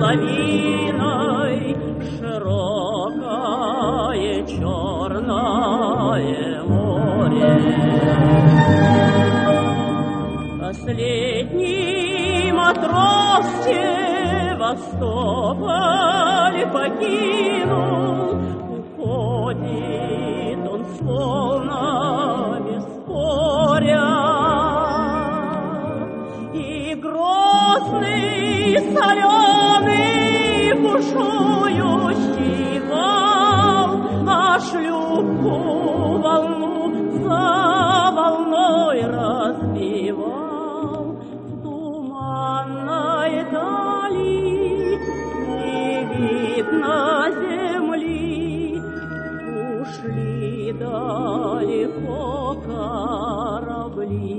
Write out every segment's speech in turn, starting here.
лавиной широкое черное море. Последний матрос Севастополь покинул, уходит он с волнами споря, и грозный соленый бушующий вал, а шлюпку волну за волной разбивал. В туманной дали не видно земли, ушли далеко корабли.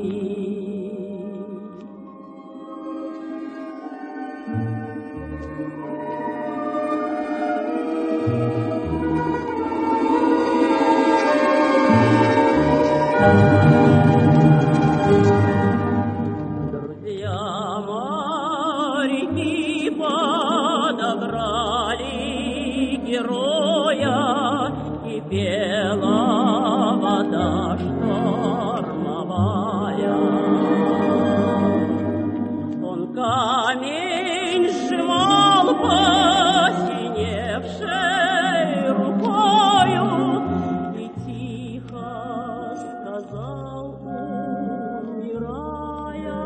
Друзья моряки подобрали героя, и пела вода штормовая. Он камень сжимал посиневшей рукою и тихо сказал, умирая: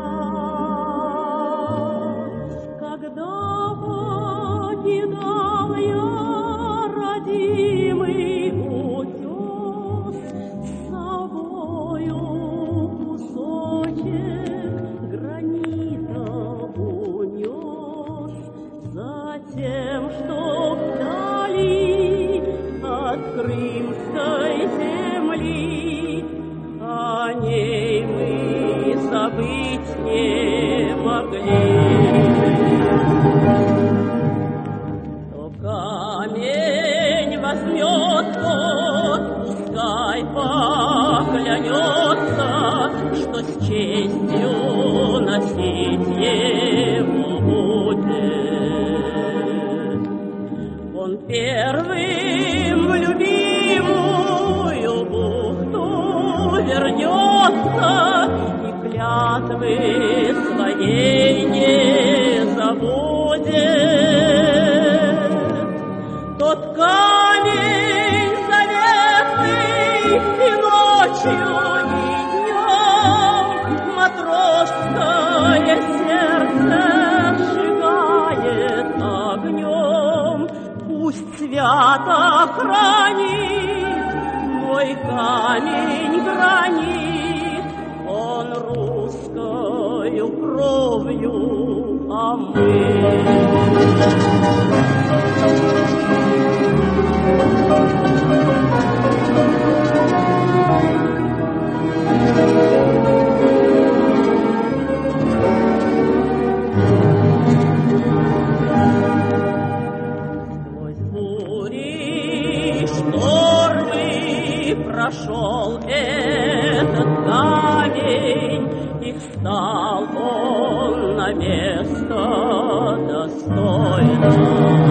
когда покидал я родимый утес, с собою кусочек гранита унес, затем, чтоб вдали от крымской земли о ней мы забыть не могли. Кто камень возьмет, тот пускай поклянется, что с честью носить его будет. Он первым в любимую бухту вернется и клятвы своей не забудет. Тот камень заветный и ночью, и днем матросское сердце сжигает огнем. Пусть свято хранит мой камень гранит, он русскою кровью омыт. Сквозь бури, штормы прошел этот камень, и встал он на место достойно.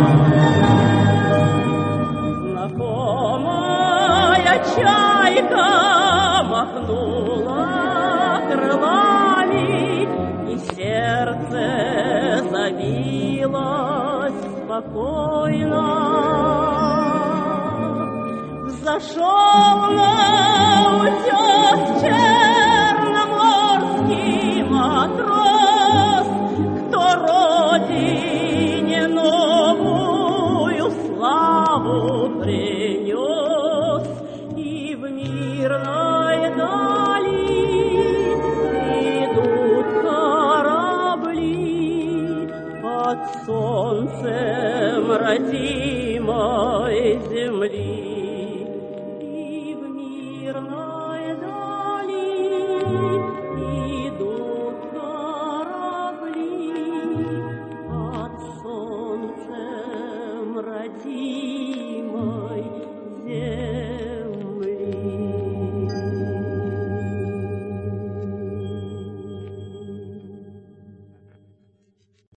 Знакомая чайка махнула крылами, и сердце забилось спокойно. Взошел на утес черноморский матрос, кто родине новую славу принес, и в мирной дали идут корабли под солнцем родимой земли. И в мирной дали идут корабли под солнцем родимой земли.